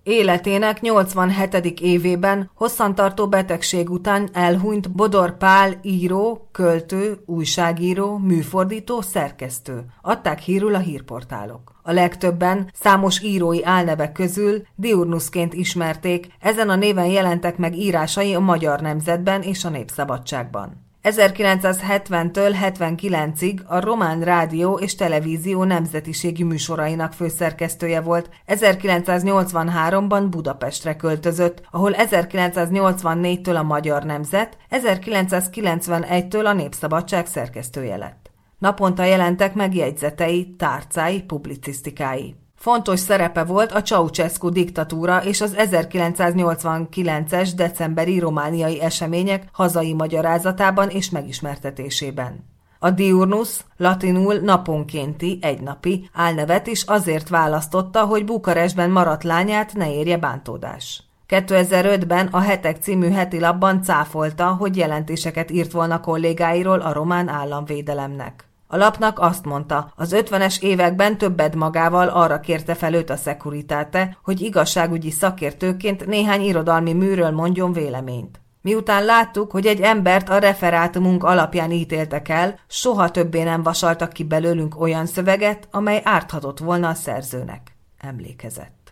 Életének 87. évében hosszantartó betegség után elhunyt Bodor Pál író, költő, újságíró, műfordító, szerkesztő. Adták hírül a hírportálok. A legtöbben számos írói álnevek közül Diurnusként ismerték, ezen a néven jelentek meg írásai a Magyar Nemzetben és a Népszabadságban. 1970-től 79-ig a Román Rádió és Televízió nemzetiségi műsorainak főszerkesztője volt, 1983-ban Budapestre költözött, ahol 1984-től a Magyar Nemzet, 1991-től a Népszabadság szerkesztője lett. Naponta jelentek meg jegyzetei, tárcái, publicisztikái. Fontos szerepe volt a Ceausescu diktatúra és az 1989-es decemberi romániai események hazai magyarázatában és megismertetésében. A diurnus, latinul naponkénti, egynapi álnevet is azért választotta, hogy Bukarestben maradt lányát ne érje bántódás. 2005-ben a Hetek című hetilapban cáfolta, hogy jelentéseket írt volna kollégáiról a román államvédelemnek. A lapnak azt mondta, az 50-es években többet magával arra kérte fel őt a Securitate, hogy igazságügyi szakértőként néhány irodalmi műről mondjon véleményt. Miután láttuk, hogy egy embert a referátumunk alapján ítéltek el, soha többé nem vasaltak ki belőlünk olyan szöveget, amely árthatott volna a szerzőnek, emlékezett.